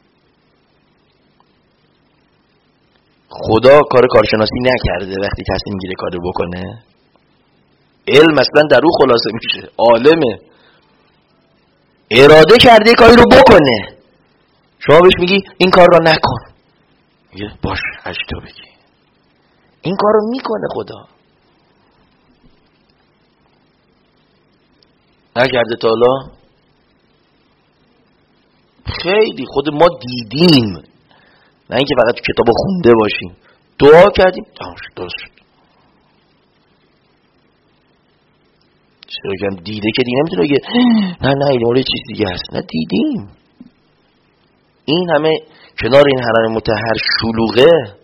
خدا کار کارشناسی نکرده وقتی تصمیم میگیره کارو بکنه. علم اصلا در او خلاصه میشه. عالمه. اراده کرده کاری رو بکنه، شما بهش میگی این کار رو نکن، میگه باش اجتا بگی. این کارو میکنه خدا. نکرده تا حالا؟ خیلی خود ما دیدیم، نه اینکه فقط تو کتاب خونده باشیم. دعا کردیم درست شد. چرا که دیده که دیگه نمیتونه بگه نه نه این مورد چیز دیگه هست. نه دیدیم. این همه کنار این حرم مطهر شلوغه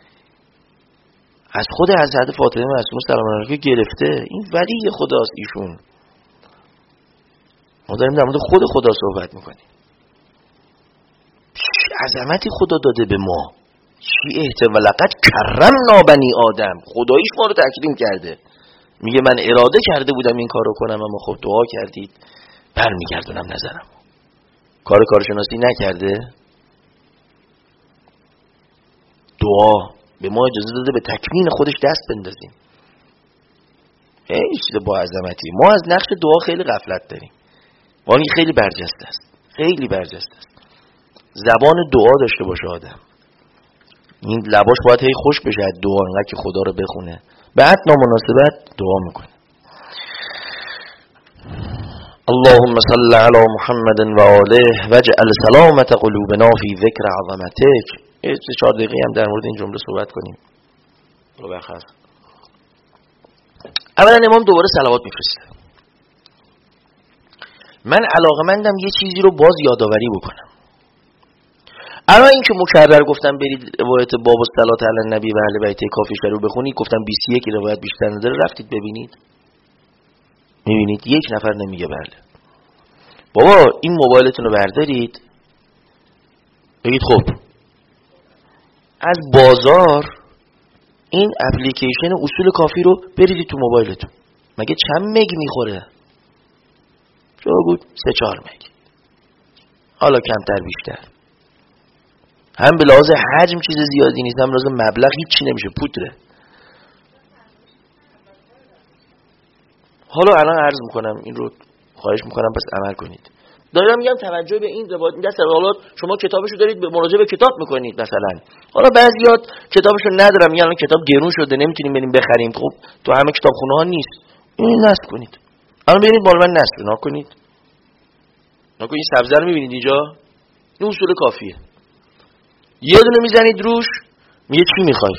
از خود حضرت فاطمه معصومه سلام علیها گرفته. این ولی خداست ایشون. ما داریم در مورد خود خدا صحبت میکنیم. چه عظمتی خدا داده به ما، چی احتمال ولقد کرمنا بنی آدم. خداییش ما رو تکریم کرده. میگه من اراده کرده بودم این کارو کنم اما خب دعا کردید برمیگردونم نظرم. کار کارشناسی نکرده. دعا به ما اجازه داده به تکمین خودش دست بندازیم. خیلی چیز با عظمتی. ما از نقش دعا خیلی غفلت داریم. ولی خیلی برجسته است. خیلی برجسته است. زبان دعا داشته باشه آدم. این لباش باید هی خوش بشه از دعا، انقدر که خدا رو بخونه. بعد نامناسبت دعا میکنه. اللهم صل علی محمد و آله واجعل سلامت قلوبنا فی ذکر عظمتک. یه چهار دقیقه هم در مورد این جمله صحبت کنیم. رو بخیر. اولا امام دوباره صلوات میفرسته. من علاقمندم یه چیزی رو باز یادآوری بکنم. الان این که مکرر گفتم برید روایت باب الصلات علی النبی و اهل بیت کافی رو بخونید، گفتم بیست و یک روایت بیشتر نداره، رفتید ببینید. میبینید یک نفر نمیگه بله. بابا این موبایلتون رو بردارید بگید خب از بازار این اپلیکیشن اصول کافی رو بریدید تو موبایلتون. مگه چند مگ میخوره؟ چرا بود؟ سه چهار مگ. حالا کمتر بیشتر. هم به لحاظ حجم چیز زیادی نیست، هم به لحاظ مبلغ هیچی نمیشه، پودره. حالا الان عرض میکنم این رو، خواهش میکنم پس عمل کنید. دارم میگم توجه به این روایت میده. حالا شما کتابشو دارید به مراجعه به کتاب میکنید مثلا. حالا بعضیات کتابشو ندارم میگن الان کتاب گرون شده نمیتونیم بریم بخریم. خب تو همه کتابخونه ها نیست. این نصب کنید. الان ببینید بالا من نصب نکنید. نکنید این سبزه رو میبینید اینجا؟ این اصول کافیه. یه دونه میزنید روش، میگه چی میخوای؟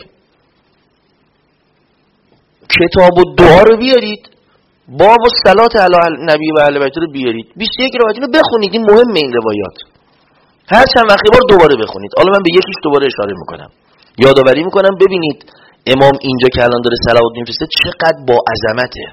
کتاب و دعا رو بیارید، باب الصلات علی النبی و اهل بیت رو بیارید، بیست و یک روایت رو بخونید. این مهمه این روایات. هر چند وقت بار دوباره بخونید. حالا من به یکیش دوباره اشاره میکنم. یادآوری میکنم ببینید امام اینجا که الان داره صلوات میفرسته چقدر با عظمته.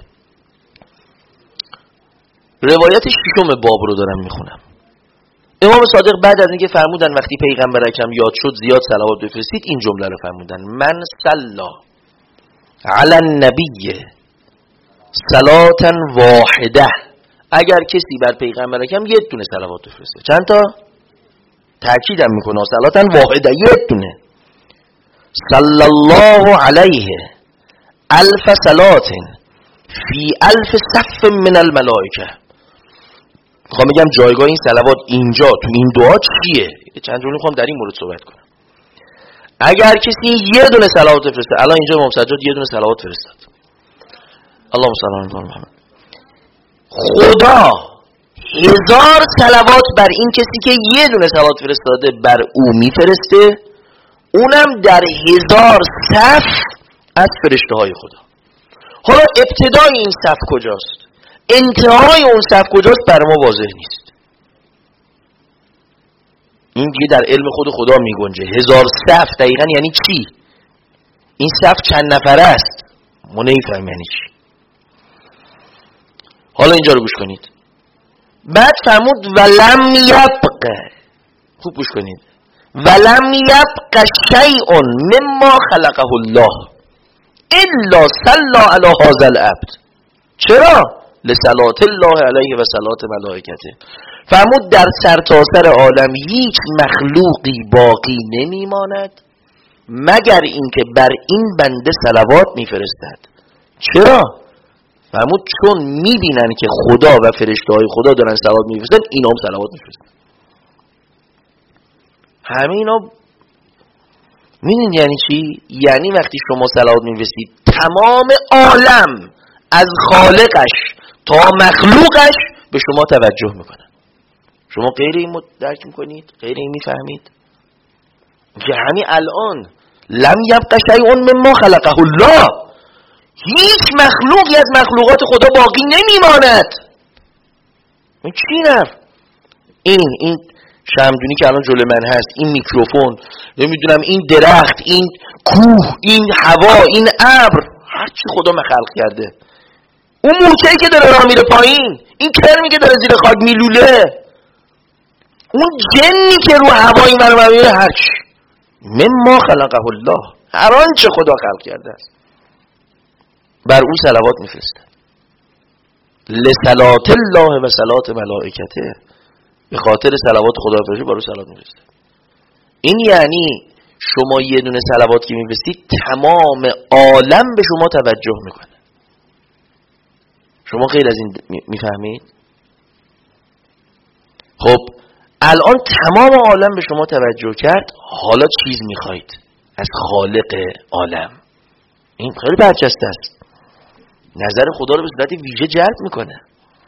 روایت ششم باب رو دارم میخونم. امام صادق بعد از اینکه فرمودن وقتی پیغمبر اکرم یاد شد زیاد صلوات بفرستید، این جمله رو فرمودن: من صلا علی النبی صلاتا واحده. اگر کسی بر پیغمبر اکرم یک دونه صلوات بفرسته. چند تا؟ تاکیدم میکنه صلاتا واحده، یک دونه. صلی الله علیه الف صلات فی الف صف من الملائکه. میخوام بگم جایگاه این صلوات اینجا تو این دعا چیه؟ چند جمله میخوام در این مورد صحبت کنم. اگر کسی یه دونه صلوات فرسته، الان اینجا امام سجاد یه دونه صلوات فرستاد، اللهم صل علی محمد، خدا هزار صلوات بر این کسی که یه دونه صلوات فرستاده بر او میفرسته، اونم در هزار صف از فرشته های خدا. حالا ابتدای این صف کجاست؟ انتهای اون صف کجاست؟ بر ما واضح نیست. این دیگه در علم خود خدا میگنجه. هزار صف دقیقا یعنی چی؟ این صف چند نفره است؟ ما نمیفهمیم یعنی چی. حالا اینجا رو گوش کنید. بعد فرمود ولم یبقه، خوب گوش کنید، ولم یبقه شیء مما خلقه الله الا صلی علی هذا العبد. چرا؟ لصلات الله علیه و صلات ملائکته. فرمود در سرتاسر عالم هیچ مخلوقی باقی نمیماند مگر اینکه بر این بنده صلوات میفرستد. چرا؟ فرمود چون میبینن که خدا و فرشته های خدا دارن صلوات میفرستن، اینا هم صلوات میفرستن. همه اینا می‌دونید یعنی چی؟ یعنی وقتی شما صلوات می‌فرستید تمام عالم از خالقش تا مخلوقش به شما توجه میکنن. شما غیر این درک میکنید؟ غیر این میفهمید؟ یعنی الان لم یبق شیء مما خلقه الله، هیچ مخلوقی از مخلوقات خدا باقی نمیماند. این چی نف؟ این این شمدونی که الان جلوی من هست، این میکروفون، نمیدونم این درخت، این کوه، این هوا، این ابر، هر چی خدا خلق کرده. اون موچه‌ای که داره راه میره پایین، این کرمی که داره زیر خاک میلوله، اون جنی که رو هوایی من میره، هر چی مما خلقه الله، هر آنچه خدا خلق کرده است بر او صلوات میفرسته. لصلات الله و صلات ملائکته، به خاطر صلوات خدا فرشته بر او صلوات میفرسته. این یعنی شما یه دونه صلوات که میفرستید تمام عالم به شما توجه میکنه. شما غیر از این میفهمید؟ خب الان تمام عالم به شما توجه کرد، حالا چیز میخواید از خالق عالم. این خیلی برجسته است، نظر خدا رو به صورت ویژه جلب میکنه.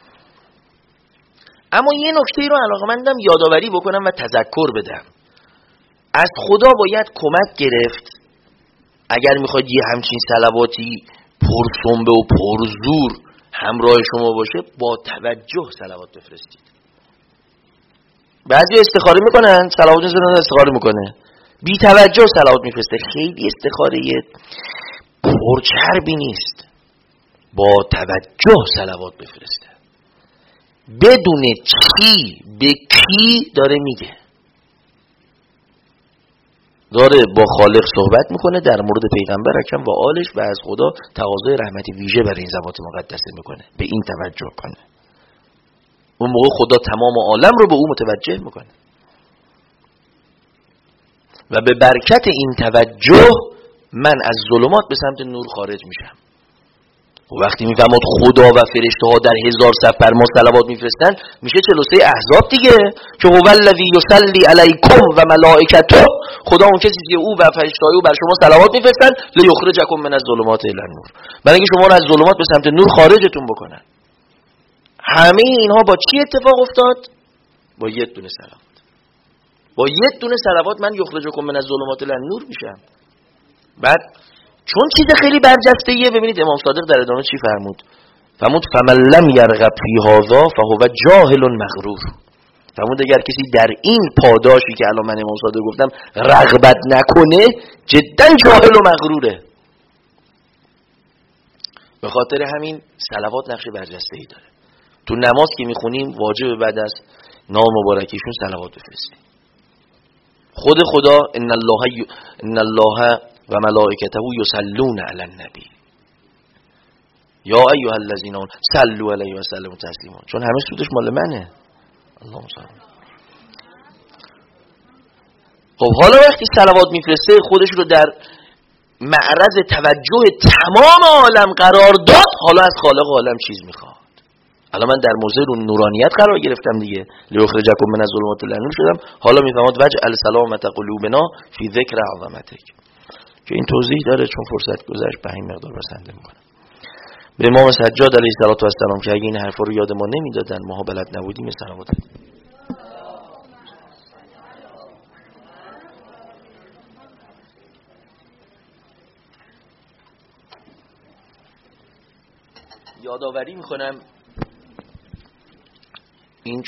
اما یه نکته رو علاقه‌مندم یادآوری بکنم و تذکر بدم. از خدا باید کمک گرفت اگر میخواید یه همچین صلواتی پرسنبه و پرزور همراه شما باشه، با توجه صلوات بفرستید. بعضی استخاره میکنن، صلوات میزنن، استخاره میکنه، بی توجه صلوات میفرسته. خیلی استخاره پرچربی نیست، با توجه صلوات بفرسته، بدون چی به کی داره میگه. داره با خالق صحبت میکنه در مورد پیغمبر اکرم و آلش و از خدا تقاضای رحمت ویژه برای این ذوات مقدسه میکنه. به این توجه کنه، اون موقع خدا تمام عالم رو به او متوجه میکنه و به برکت این توجه من از ظلمات به سمت نور خارج میشم. و وقتی میفهمد خدا و فرشته ها در هزار صف بر ما صلوات میفرستن، میشه چهل و سه احزاب دیگه، که هو الذی یصلی علیکم و ملائکته، خدا اون کسی که او و فرشته‌ها او بر شما صلوات میفرستن، لیخرجکم من الظلمات الی النور، برای اینکه شما رو از ظلمات به سمت نور خارجتون بکنن. همه اینها با چی اتفاق افتاد؟ با یک دونه صلوات. با یک دونه صلوات من یخرجکم من الظلمات الی النور میشم. بعد چون چیز خیلی برجسته‌ایه، ببینید امام صادق در ادامه چی فرمود؟ فرمود فمن لم یرغب فی هذا فهو جاهل مغرور. فرمود اگر کسی در این پاداشی که الان من امام صادق گفتم رغبت نکنه، جدا جاهل و مغروره. به خاطر همین صلوات نقش برجسته‌ای داره. تو نماز که میخونیم واجب بعد از نام مبارکیشون صلوات بفرستیم. خود خدا ان الله ی... ان الله و ملائکته یصلون علی النبی یا ایها الذین آمنوا صلوا علیه و سلموا تسلیما، چون همه سودش مال منه. اللهم صل. خب حالا وقتی صلوات میفرسته، خودش رو در معرض توجه تمام عالم قرار داد، حالا از خالق عالم چیز میخواد. حالا من در موضع رو نورانیت قرار گرفتم دیگه، لیخرجکم من الظلمات الی النور شدم. حالا میفهمد وجعل سلامت قلوبنا فی ذکر عظمتک، که این توضیح داره چون فرصت گذشت به این مقدار بسنده میکنم. به امام سجاد علیه السلام که اگه این حرفا رو یاد ما نمیدادن، ماها بلد نبودیم، صلوات یادآوری میکنم